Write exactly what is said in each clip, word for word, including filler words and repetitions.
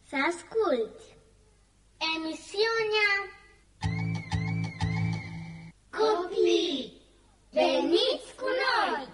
Să asculți emisiunea Copii, veniți cu noi!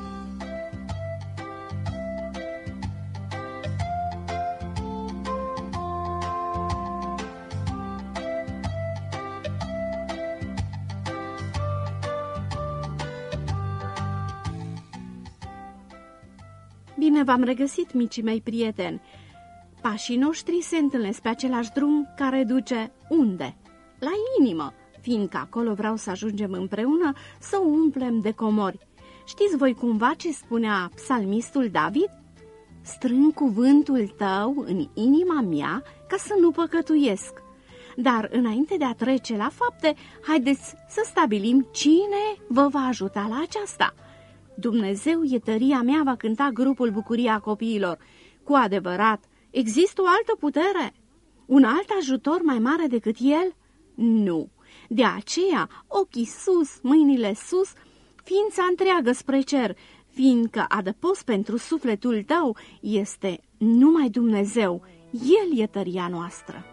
Bine v-am regăsit, micii mei prieteni! Pașii noștri se întâlnesc pe același drum care duce unde? La inimă, fiindcă acolo vreau să ajungem împreună să o umplem de comori. Știți voi cumva ce spunea psalmistul David? Strâng cuvântul tău în inima mea ca să nu păcătuiesc. Dar înainte de a trece la fapte, haideți să stabilim cine vă va ajuta la aceasta. Dumnezeu e tăria mea, va cânta grupul Bucuria Copiilor. Cu adevărat, există o altă putere? Un alt ajutor mai mare decât El? Nu. De aceea, ochii sus, mâinile sus, ființa întreagă spre cer, fiindcă adăpost pentru sufletul tău este numai Dumnezeu. El e tăria noastră.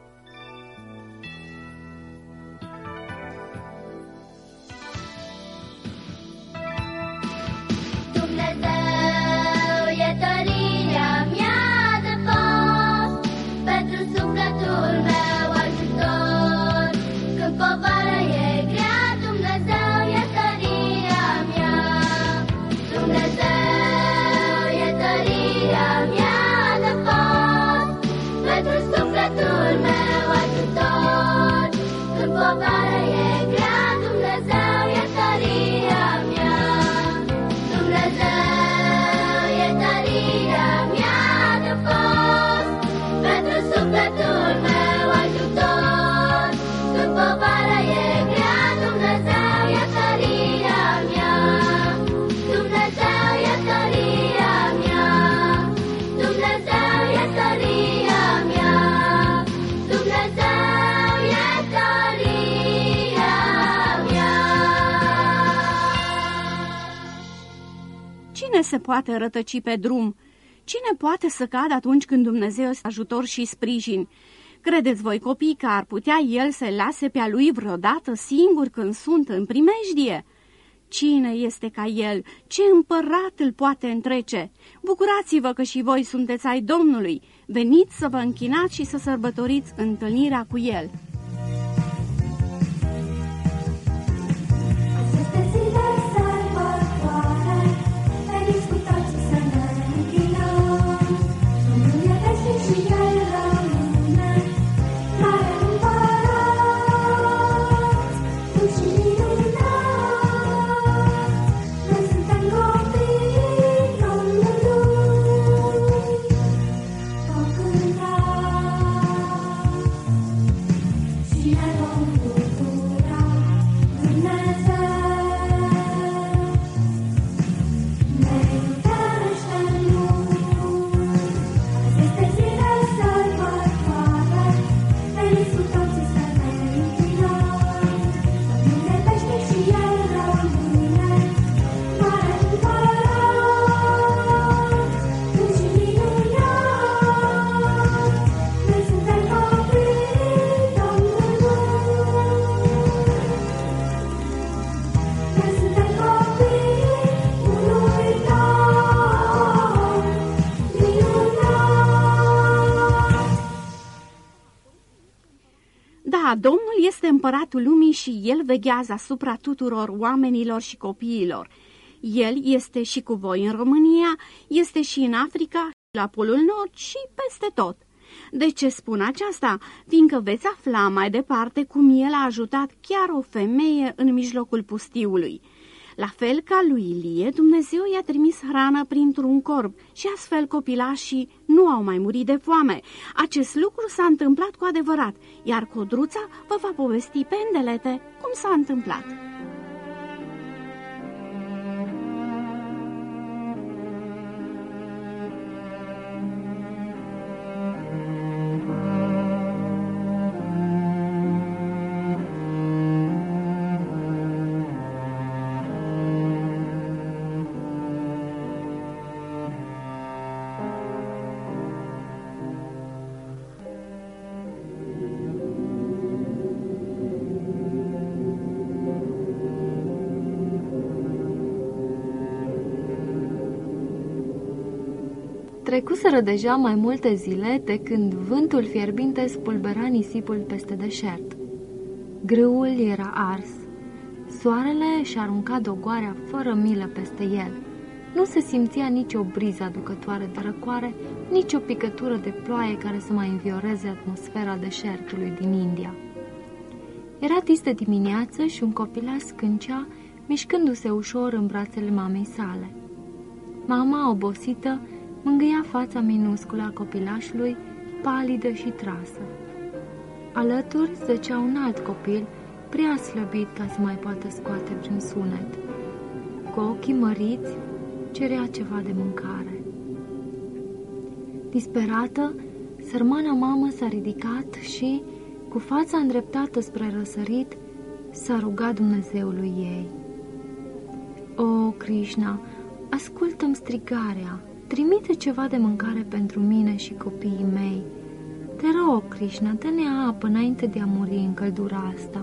Cine se poate rătăci pe drum? Cine poate să cadă atunci când Dumnezeu este ajutor și sprijin? Credeți voi, copii, că ar putea El să-i lase pe a lui vreodată singur când sunt în primejdie? Cine este ca El? Ce împărat îl poate întrece? Bucurați-vă că și voi sunteți ai Domnului. Veniți să vă închinați și să sărbătoriți întâlnirea cu El. Domnul este împăratul lumii și El veghează asupra tuturor oamenilor și copiilor. El este și cu voi în România, este și în Africa, la Polul Nord și peste tot. De ce spun aceasta? Fiindcă veți afla mai departe cum El a ajutat chiar o femeie în mijlocul pustiului. La fel ca lui Ilie, Dumnezeu i-a trimis hrană printr-un corb și astfel copilașii nu au mai murit de foame. Acest lucru s-a întâmplat cu adevărat, iar Codruța vă va povesti pe îndelete cum s-a întâmplat. Trecuseră deja mai multe zile de când vântul fierbinte spulbera nisipul peste deșert. Grâul era ars. Soarele își arunca dogoarea fără milă peste el. Nu se simțea nicio briză aducătoare de răcoare, nici o picătură de ploaie care să mai învioreze atmosfera deșertului din India. Era dis de dimineață și un copilaș scâncea, mișcându-se ușor în brațele mamei sale. Mama, obosită, mângâia fața minusculă a copilașului, palidă și trasă. Alături zăcea un alt copil, prea slăbit ca să mai poată scoate vreun sunet. Cu ochii măriți, cerea ceva de mâncare. Disperată, sărmana mamă s-a ridicat și, cu fața îndreptată spre răsărit, s-a rugat Dumnezeului ei. O, Krishna, ascultă-mi strigarea, trimite ceva de mâncare pentru mine și copiii mei. Te rog, Krishna, dă-ne apă înainte de a muri în căldura asta.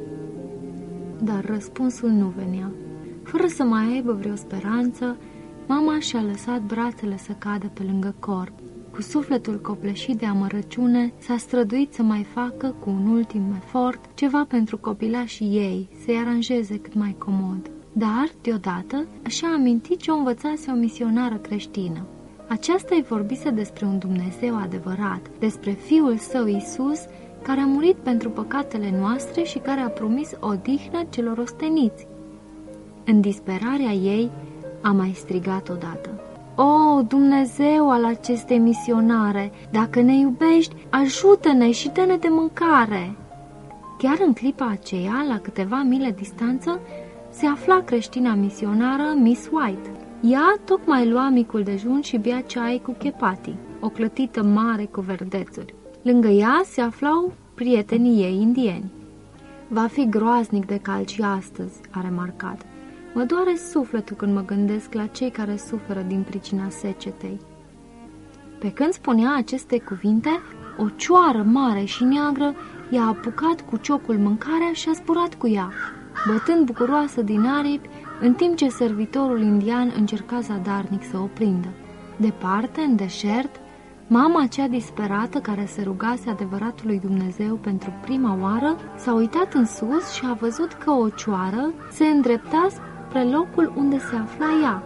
Dar răspunsul nu venea. Fără să mai aibă vreo speranță, mama și-a lăsat brațele să cadă pe lângă corp. Cu sufletul copleșit de amărăciune, s-a străduit să mai facă, cu un ultim efort, ceva pentru copilașii ei, să-i aranjeze cât mai comod. Dar, deodată, și-a amintit ce o învățase o misionară creștină. Aceasta îi vorbise despre un Dumnezeu adevărat, despre Fiul Său Iisus, care a murit pentru păcatele noastre și care a promis odihnă celor osteniți. În disperarea ei, a mai strigat odată: O, Dumnezeu al acestei misionare, dacă ne iubești, ajută-ne și dă-ne de mâncare! Chiar în clipa aceea, la câteva mile distanță, se afla creștina misionară Miss White. Ea tocmai lua micul dejun și bea ceai cu chepati, o clătită mare cu verdețuri. Lângă ea se aflau prietenii ei indieni. Va fi groaznic de cald și astăzi, a remarcat. Mă doare sufletul când mă gândesc la cei care suferă din pricina secetei. Pe când spunea aceste cuvinte, o cioară mare și neagră i-a apucat cu ciocul mâncarea și a zburat cu ea, bătând bucuroasă din aripi, în timp ce servitorul indian încerca zadarnic să o prindă. Departe, în deșert, mama cea disperată, care se rugase adevăratului Dumnezeu pentru prima oară, s-a uitat în sus și a văzut că o cioară se îndrepta spre locul unde se afla ea.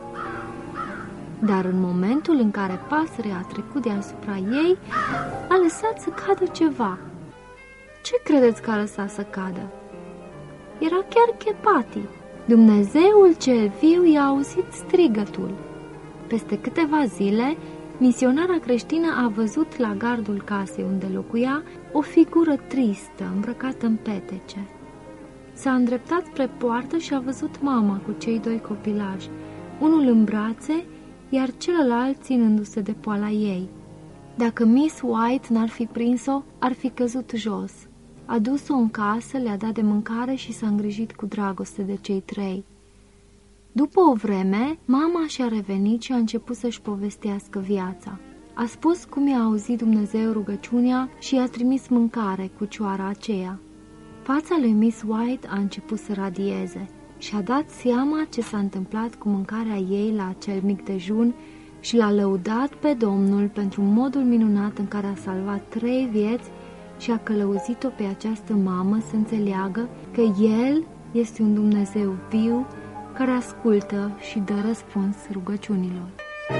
Dar în momentul în care pasărea a trecut deasupra ei, a lăsat să cadă ceva. Ce credeți că a lăsat să cadă? Era chiar chepati. Dumnezeul cel viu i-a auzit strigătul. Peste câteva zile, misionara creștină a văzut la gardul casei unde locuia o figură tristă, îmbrăcată în petece. S-a îndreptat spre poartă și a văzut mama cu cei doi copilași, unul în brațe, iar celălalt ținându-se de poala ei. Dacă Miss White n-ar fi prins-o, ar fi căzut jos. A dus-o în casă, le-a dat de mâncare și s-a îngrijit cu dragoste de cei trei. După o vreme, mama și-a revenit și a început să-și povestească viața. A spus cum i-a auzit Dumnezeu rugăciunea și i-a trimis mâncare cu cioara aceea. Fața lui Miss White a început să radieze și a dat seama ce s-a întâmplat cu mâncarea ei la acel mic dejun și l-a lăudat pe Domnul pentru modul minunat în care a salvat trei vieți și a călăuzit-o pe această mamă să înțeleagă că El este un Dumnezeu viu care ascultă și dă răspuns rugăciunilor.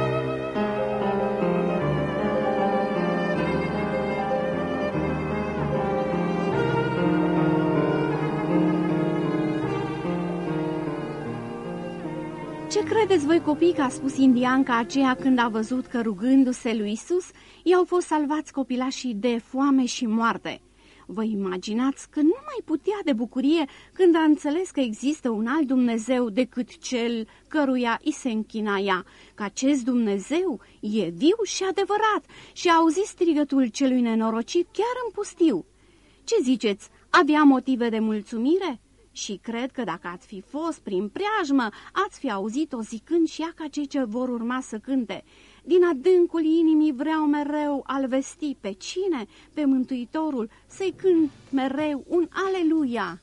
Ce credeți voi, copii, că a spus indianca aceea când a văzut că, rugându-se lui Isus, i-au fost salvați copilașii de foame și moarte? Vă imaginați că nu mai putea de bucurie când a înțeles că există un alt Dumnezeu decât cel căruia i se închina ea, că acest Dumnezeu e viu și adevărat și a auzit strigătul celui nenorocit chiar în pustiu. Ce ziceți, avea motive de mulțumire? Și cred că dacă ați fi fost prin preajmă, ați fi auzit-o zicând și ea ca cei ce vor urma să cânte. Din adâncul inimii vreau mereu a-L vesti pe cine? Pe Mântuitorul, să-i cânt mereu un aleluia.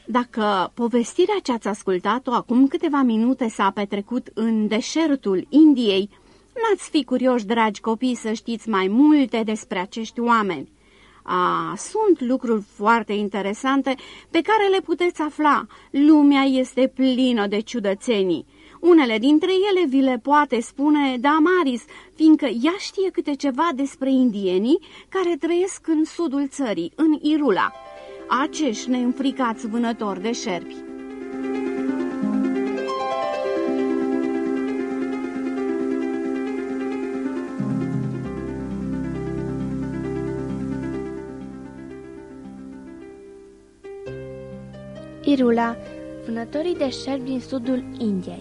Dacă povestirea ce ați ascultat-o acum câteva minute s-a petrecut în deșertul Indiei, n-ați fi curioși, dragi copii, să știți mai multe despre acești oameni. A, sunt lucruri foarte interesante pe care le puteți afla. Lumea este plină de ciudățenii. Unele dintre ele vi le poate spune Damaris, fiindcă ea știe câte ceva despre indienii care trăiesc în sudul țării, în Irula, acești neînfricați vânători de șerpi. Irula, vânătorii de șerpi din sudul Indiei.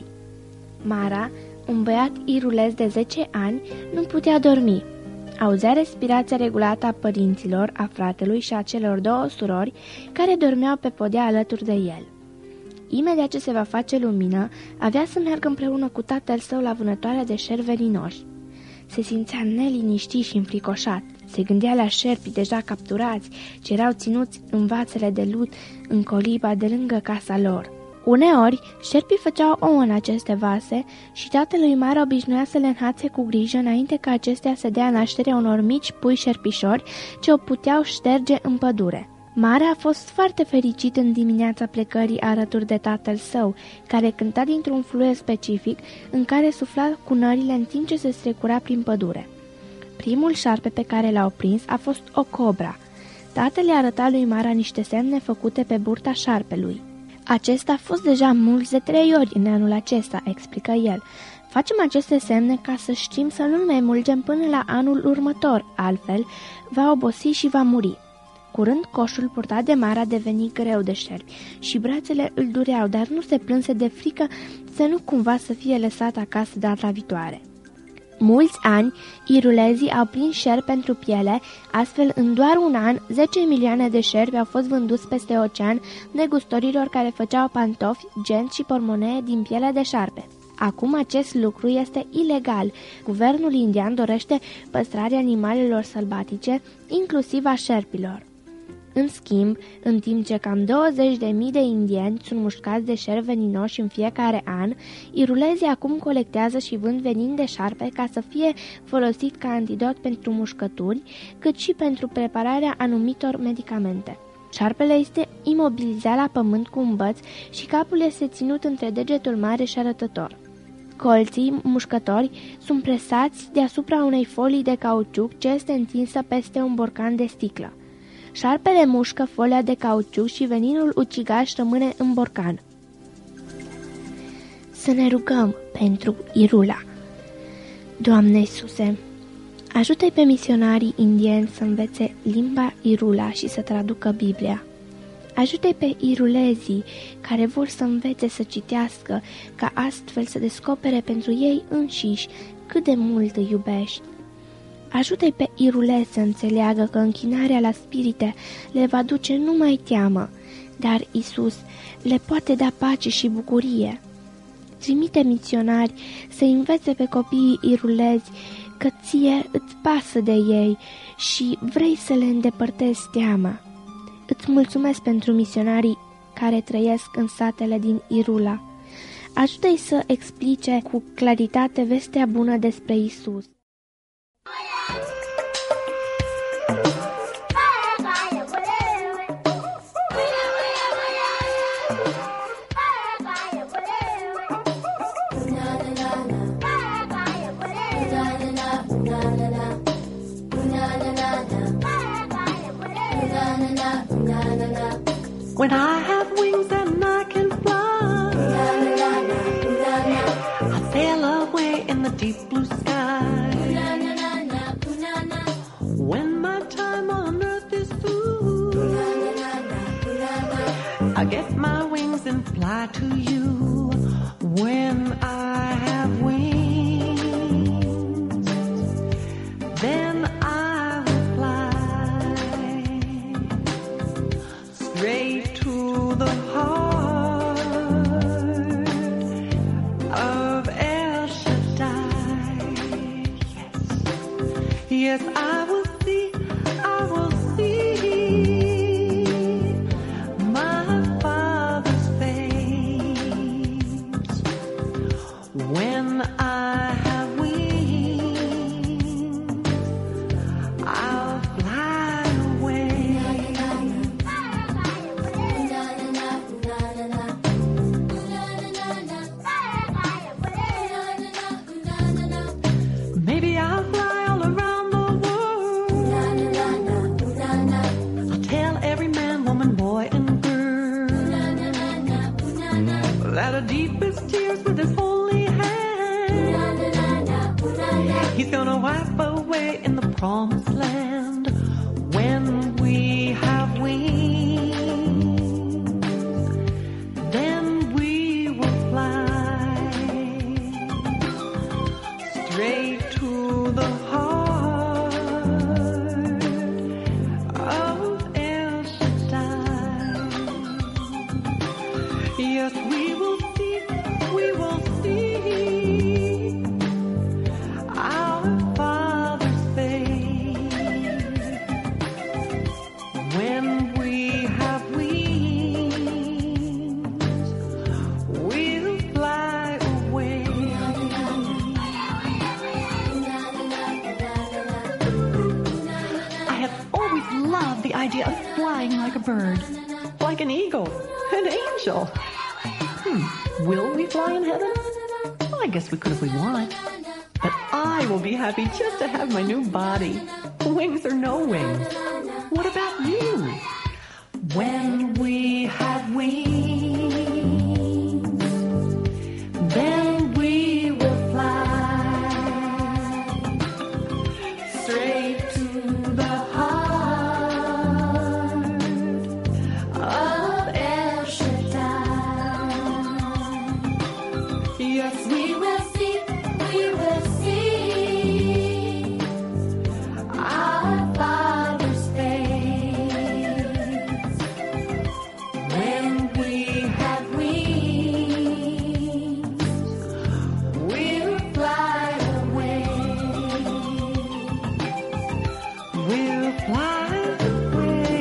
Mara, un băiat irulez de zece ani, nu putea dormi. Auzea respirația regulată a părinților, a fratelui și a celor două surori care dormeau pe podea alături de el. Imediat ce se va face lumină, avea să meargă împreună cu tatăl său la vânătoarea de șerpi veninoși. Se simțea neliniștit și înfricoșat. Se gândea la șerpii deja capturați, ce erau ținuți în vațele de lut în coliba de lângă casa lor. Uneori, șerpii făceau ouă în aceste vase și tatălui Mara obișnuia să le înhațe cu grijă înainte ca acestea să dea naștere unor mici pui șerpișori ce o puteau șterge în pădure. Mara a fost foarte fericit în dimineața plecării alături de tatăl său, care cânta dintr-un fluier specific în care sufla cunările în timp ce se strecura prin pădure. Primul șarpe pe care l-au prins a fost o cobra. Tatăl i-a arătat lui Mara niște semne făcute pe burta șarpelui. Acesta a fost deja mulți de trei ori în anul acesta, explică el. Facem aceste semne ca să știm să nu mai mulgem până la anul următor, altfel va obosi și va muri. Curând, coșul purtat de Mara a devenit greu de șerpi și brațele îl dureau, dar nu se plânse de frică să nu cumva să fie lăsat acasă data viitoare. Mulți ani, irulezii au prins șerpi pentru piele, astfel în doar un an, zece milioane de șerpi au fost vânduți peste ocean negustorilor care făceau pantofi, genți și pormonee din piele de șarpe. Acum acest lucru este ilegal. Guvernul indian dorește păstrarea animalelor sălbatice, inclusiv a șerpilor. În schimb, în timp ce cam douăzeci de mii de indieni sunt mușcați de șerpi veninoși în fiecare an, irulezii acum colectează și vând venin de șarpe ca să fie folosit ca antidot pentru mușcături, cât și pentru prepararea anumitor medicamente. Șarpele este imobilizat la pământ cu un băț și capul este ținut între degetul mare și arătător. Colții mușcători sunt presați deasupra unei folii de cauciuc ce este întinsă peste un borcan de sticlă. Șarpele mușcă folia de cauciuc și veninul ucigaș rămâne în borcan. Să ne rugăm pentru Irula. Doamne Iisuse, ajută-i pe misionarii indieni să învețe limba Irula și să traducă Biblia. Ajută-i pe irulezii care vor să învețe să citească, ca astfel să descopere pentru ei înșiși cât de mult îi iubești. Ajută-i pe irulezi să înțeleagă că închinarea la spirite le va duce numai teamă, dar Iisus le poate da pace și bucurie. Trimite misionari să învețe pe copiii irulezi că ție îți pasă de ei și vrei să le îndepărtezi teama. Îți mulțumesc pentru misionarii care trăiesc în satele din Irula. Ajută-i să explice cu claritate vestea bună despre Iisus. When I have wings and I can fly, I sail away in the deep blue sky. When my time on earth is through, I get my wings and fly to you. When I have wings, then I will fly straight to the heart of El Shaddai. Yes, yes, I will see, I will see my Father. promised land when we have wings. Then we will fly straight to the heart of El Shaddai. Yes, we will see, we will see our Father's face when we have wings. We'll fly away. I have always loved the idea of flying like a bird, like an eagle, an angel. Hmm, will we fly in heaven? Well, I guess we could if we want. But I will be happy just to have my new body, wings or no wings. What about you? When we have wings, then we will fly straight to the heart of El Shaddai. Yes, we will see, we will see our Father's face when we have wings. We'll fly away. We'll fly away.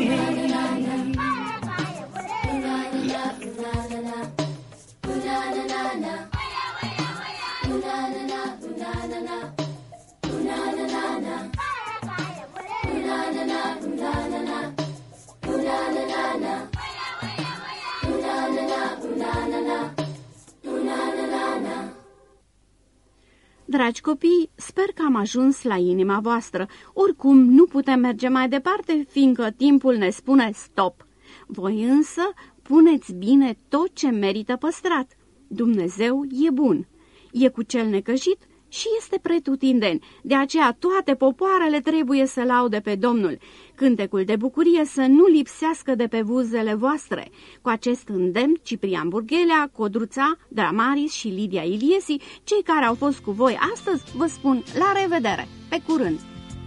Dragi copii, sper că am ajuns la inima voastră. Oricum, nu putem merge mai departe, fiindcă timpul ne spune stop. Voi însă puneți bine tot ce merită păstrat. Dumnezeu e bun, e cu cel necăjit și este pretutindeni. De aceea toate popoarele trebuie să laude pe Domnul. Cântecul de bucurie să nu lipsească de pe buzele voastre. Cu acest îndemn, Ciprian Burghelea, Codruța, Dramaris și Lidia Iliesi, cei care au fost cu voi astăzi, vă spun la revedere! Pe curând!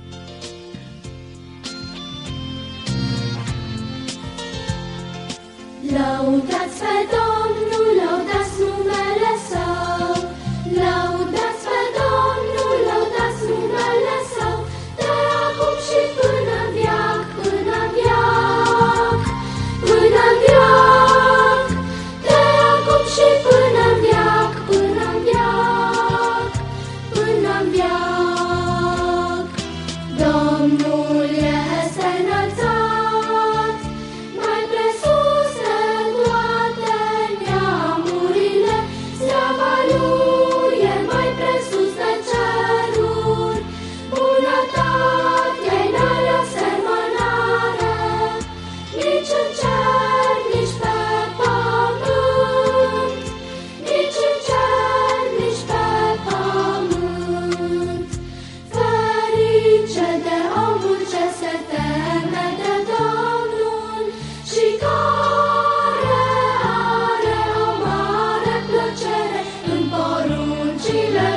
Lăudați pe Domnul, lăudați numele Său, lăudați pe Domnul, lăudați numele Său, de acum și până în veac, până în veac, până în veac, de acum și până în veac, până în veac, până în veac. Domnul este înălțat, mai presus de toate neamurile, slava Lui e mai presus de ceruri, bunătatea-i n-are asemănare, nici în cer, nici pe pământ, nici în cer, nici pe pământ. Ferice de omul ce se teme de Domnul și care are o mare plăcere în poruncile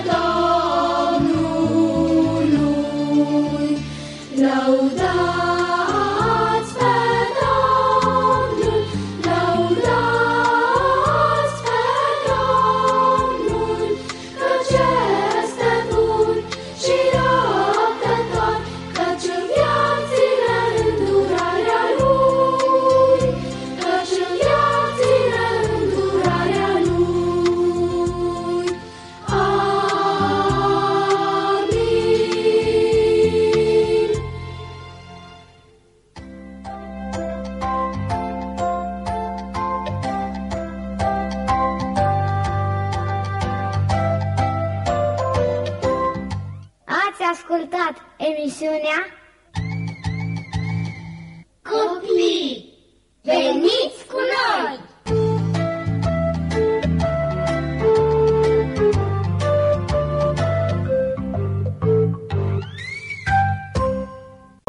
Domnului. Lăudați pe Domnul, lăudați pe Domnul, căci este bun și răbdător, căci în viațile îndurarea Lui, căci în viațile îndurarea Lui. Amin. Ați ascultat emisiunea Copii, veniți cu noi!